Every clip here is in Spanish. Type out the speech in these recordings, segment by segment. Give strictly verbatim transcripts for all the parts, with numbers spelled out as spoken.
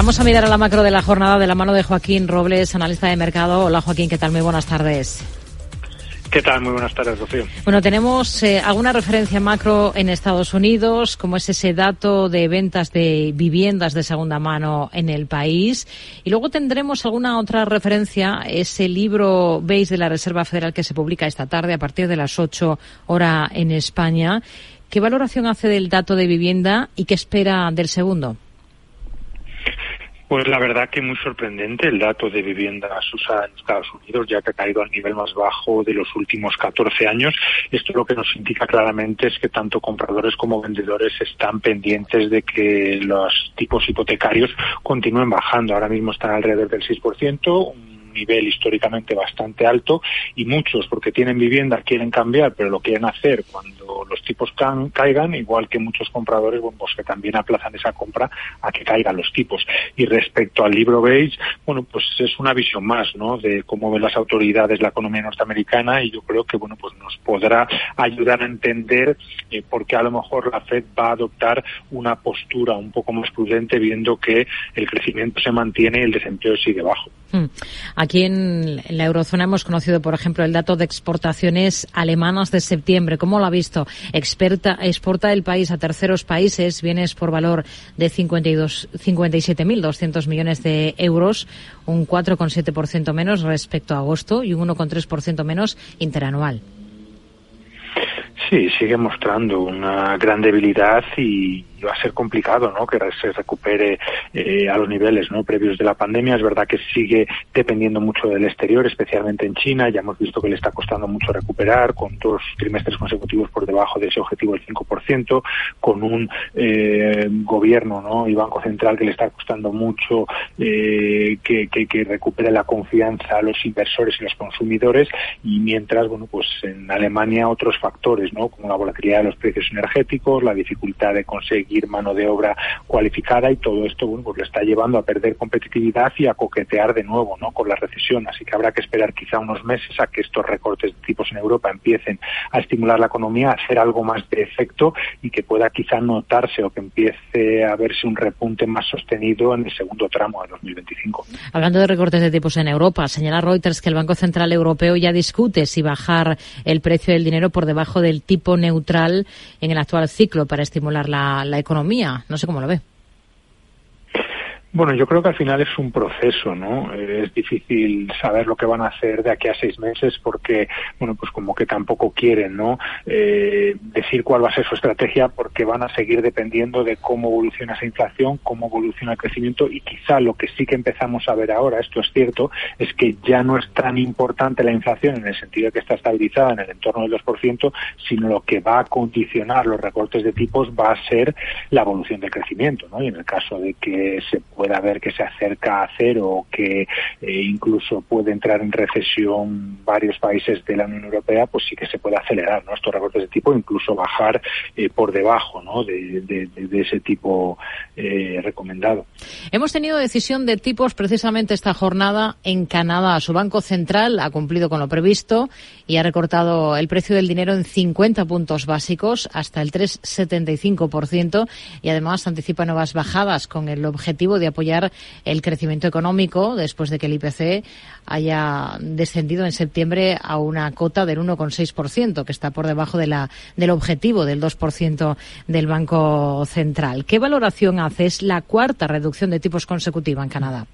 Vamos a mirar a la macro de la jornada de la mano de Joaquín Robles, analista de mercado. Hola Joaquín, ¿qué tal? Muy buenas tardes. ¿Qué tal? Muy buenas tardes, Rocío. Bueno, tenemos eh, alguna referencia macro en Estados Unidos, como es ese dato de ventas de viviendas de segunda mano en el país. Y luego tendremos alguna otra referencia, ese libro Base de la Reserva Federal que se publica esta tarde a partir de las ocho hora en España. ¿Qué valoración hace del dato de vivienda y qué espera del segundo? Pues la verdad que muy sorprendente el dato de viviendas usadas en Estados Unidos, ya que ha caído al nivel más bajo de los últimos catorce años. Esto lo que nos indica claramente es que tanto compradores como vendedores están pendientes de que los tipos hipotecarios continúen bajando. Ahora mismo están alrededor del seis por ciento, un nivel históricamente bastante alto, y muchos, porque tienen vivienda, quieren cambiar, pero lo quieren hacer cuando los tipos can, caigan, igual que muchos compradores, bueno, pues que también aplazan esa compra a que caigan los tipos. Y respecto al libro Base, bueno, pues es una visión más, ¿no?, de cómo ven las autoridades la economía norteamericana, y yo creo que, bueno, pues nos podrá ayudar a entender eh, por qué a lo mejor la Fed va a adoptar una postura un poco más prudente, viendo que el crecimiento se mantiene y el desempleo sigue bajo. Hmm. Aquí en la eurozona hemos conocido, por ejemplo, el dato de exportaciones alemanas de septiembre. ¿Cómo lo ha visto? Experta, exporta el país a terceros países bienes por valor de cincuenta y dos, cincuenta y siete mil doscientos millones de euros, un cuatro coma siete por ciento menos respecto a agosto y un uno coma tres por ciento menos interanual. Sí, sigue mostrando una gran debilidad y va a ser complicado, ¿no?, que se recupere eh, a los niveles, ¿no?, previos de la pandemia. Es verdad que sigue dependiendo mucho del exterior, especialmente en China. Ya hemos visto que le está costando mucho recuperar, con dos trimestres consecutivos por debajo de ese objetivo del cinco por ciento, con un eh, gobierno, ¿no?, y Banco Central que le está costando mucho eh, que, que, que recupere la confianza a los inversores y los consumidores. Y mientras, bueno, pues en Alemania otros factores, ¿no?, como la volatilidad de los precios energéticos, la dificultad de conseguir mano de obra cualificada, y todo esto, bueno, pues le está llevando a perder competitividad y a coquetear de nuevo, ¿no?, con la recesión. Así que habrá que esperar quizá unos meses a que estos recortes de tipos en Europa empiecen a estimular la economía, a hacer algo más de efecto, y que pueda quizá notarse o que empiece a verse un repunte más sostenido en el segundo tramo de dos mil veinticinco. Hablando de recortes de tipos en Europa, señala Reuters que el Banco Central Europeo ya discute si bajar el precio del dinero por debajo del tipo neutral en el actual ciclo para estimular la, la economía. No sé cómo lo ve. Bueno, yo creo que al final es un proceso, ¿no? Es difícil saber lo que van a hacer de aquí a seis meses porque, bueno, pues como que tampoco quieren, ¿no?, eh, decir cuál va a ser su estrategia, porque van a seguir dependiendo de cómo evoluciona esa inflación, cómo evoluciona el crecimiento, y quizá lo que sí que empezamos a ver ahora, esto es cierto, es que ya no es tan importante la inflación en el sentido de que está estabilizada en el entorno del dos por ciento, sino lo que va a condicionar los recortes de tipos va a ser la evolución del crecimiento, ¿no? Y en el caso de que se pueda ver que se acerca a cero o que eh, incluso puede entrar en recesión varios países de la Unión Europea, pues sí que se puede acelerar, ¿no?, estos recortes de tipo, incluso bajar eh, por debajo, ¿no?, de, de, de ese tipo eh, recomendado. Hemos tenido decisión de tipos precisamente esta jornada en Canadá. Su Banco Central ha cumplido con lo previsto y ha recortado el precio del dinero en cincuenta puntos básicos hasta el tres coma setenta y cinco por ciento, y además anticipa nuevas bajadas con el objetivo de apoyar el crecimiento económico después de que el I P C haya descendido en septiembre a una cota del uno coma seis por ciento, que está por debajo de la del objetivo del dos por ciento del Banco Central. ¿Qué valoración hace? Es la cuarta reducción de tipos consecutiva en Canadá.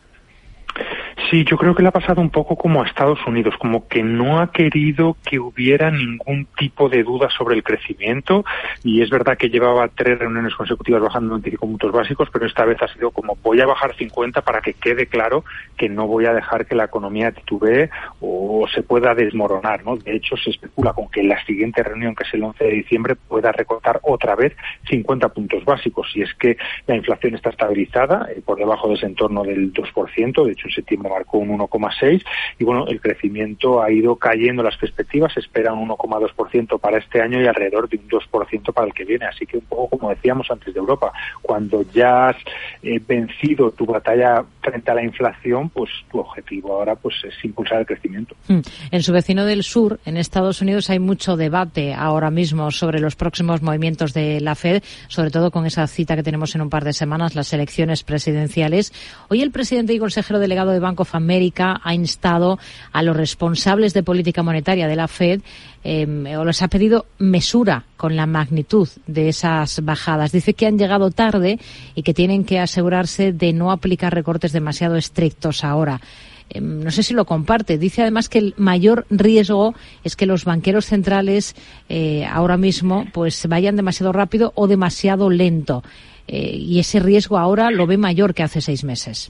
Sí, yo creo que le ha pasado un poco como a Estados Unidos, como que no ha querido que hubiera ningún tipo de duda sobre el crecimiento, y es verdad que llevaba tres reuniones consecutivas bajando veinticinco puntos básicos, pero esta vez ha sido como voy a bajar cincuenta para que quede claro que no voy a dejar que la economía titubee o se pueda desmoronar, ¿no? De hecho, se especula con que en la siguiente reunión, que es el once de diciembre, pueda recortar otra vez cincuenta puntos básicos, y es que la inflación está estabilizada eh, por debajo de ese entorno del dos por ciento, de hecho en septiembre marcó un uno coma seis, y bueno, el crecimiento ha ido cayendo, las perspectivas, se espera un uno coma dos por ciento para este año y alrededor de un dos por ciento para el que viene, así que un poco como decíamos antes de Europa, cuando ya has eh, vencido tu batalla frente a la inflación, pues tu objetivo ahora pues es impulsar el crecimiento. En su vecino del sur, en Estados Unidos, hay mucho debate ahora mismo sobre los próximos movimientos de la Fed, sobre todo con esa cita que tenemos en un par de semanas, las elecciones presidenciales. Hoy el presidente y consejero delegado de Bank of America ha instado a los responsables de política monetaria de la Fed eh, o les ha pedido mesura con la magnitud de esas bajadas. Dice que han llegado tarde y que tienen que asegurarse de no aplicar recortes demasiado estrictos ahora. Eh, no sé si lo comparte. Dice además que el mayor riesgo es que los banqueros centrales eh, ahora mismo pues vayan demasiado rápido o demasiado lento. Eh, y ese riesgo ahora lo ve mayor que hace seis meses.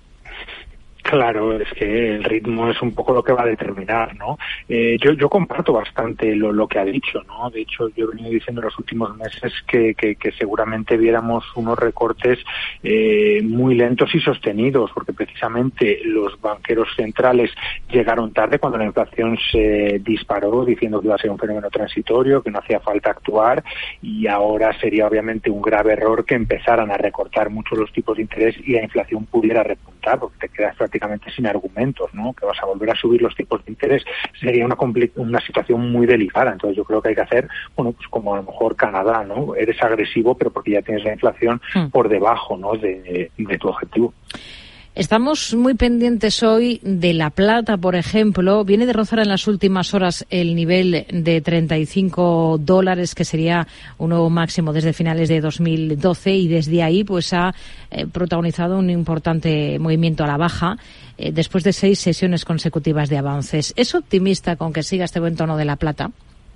Claro, es que el ritmo es un poco lo que va a determinar, ¿no? Eh, yo, yo comparto bastante lo, lo que ha dicho, ¿no? De hecho, yo he venido diciendo en los últimos meses que, que, que seguramente viéramos unos recortes eh, muy lentos y sostenidos, porque precisamente los banqueros centrales llegaron tarde cuando la inflación se disparó, diciendo que iba a ser un fenómeno transitorio, que no hacía falta actuar, y ahora sería obviamente un grave error que empezaran a recortar mucho los tipos de interés y la inflación pudiera repuntar, porque te quedas prácticamente sin argumentos, ¿no? Que vas a volver a subir los tipos de interés, sería una una situación muy delicada. Entonces yo creo que hay que hacer, bueno, pues como a lo mejor Canadá, ¿no? Eres agresivo, pero porque ya tienes la inflación hmm. por debajo, ¿no? de, de tu objetivo. Estamos muy pendientes hoy de la plata, por ejemplo. Viene de rozar en las últimas horas el nivel de treinta y cinco dólares, que sería un nuevo máximo desde finales de dos mil doce, y desde ahí pues ha eh, protagonizado un importante movimiento a la baja eh, después de seis sesiones consecutivas de avances. ¿Es optimista con que siga este buen tono de la plata?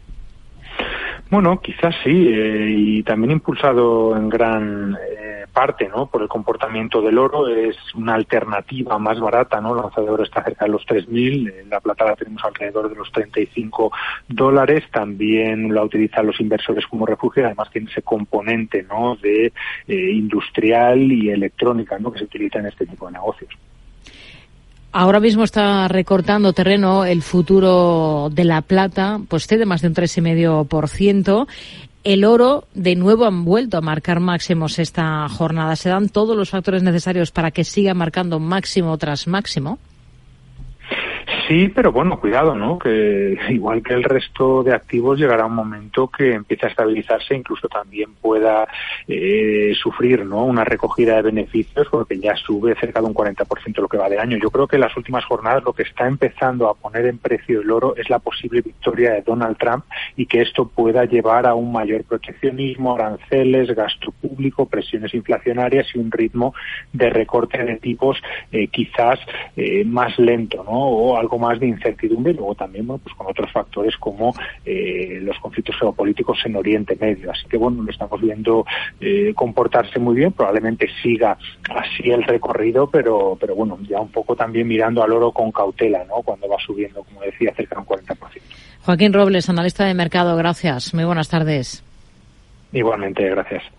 Bueno, quizás sí, eh, y también impulsado en gran eh, parte, ¿no? Por el comportamiento del oro. Es una alternativa más barata, ¿no? La onza de oro está cerca de los tres mil, eh, la plata la tenemos alrededor de los treinta y cinco dólares. También la utilizan los inversores como refugio, además tiene ese componente, ¿no? De eh, industrial y electrónica, ¿no? Que se utiliza en este tipo de negocios. Ahora mismo está recortando terreno el futuro de la plata, pues cede más de un tres coma cinco por ciento. El oro, de nuevo, han vuelto a marcar máximos esta jornada. ¿Se dan todos los factores necesarios para que siga marcando máximo tras máximo? Sí, pero bueno, cuidado, ¿no? Que igual que el resto de activos llegará un momento que empiece a estabilizarse, incluso también pueda eh, sufrir, ¿no? Una recogida de beneficios, porque ya sube cerca de un cuarenta por ciento lo que va de año. Yo creo que en las últimas jornadas lo que está empezando a poner en precio el oro es la posible victoria de Donald Trump, y que esto pueda llevar a un mayor proteccionismo, aranceles, gasto público, presiones inflacionarias y un ritmo de recorte de tipos eh, quizás eh, más lento, ¿no? O algo más de incertidumbre, y luego también, bueno, pues con otros factores como eh, los conflictos geopolíticos en Oriente Medio. Así que bueno, lo estamos viendo eh, comportarse muy bien, probablemente siga así el recorrido, pero pero bueno, ya un poco también mirando al oro con cautela, ¿no? Cuando va subiendo, como decía, cerca de un cuarenta por ciento. Joaquín Robles, analista de mercado, gracias. Muy buenas tardes. Igualmente, gracias.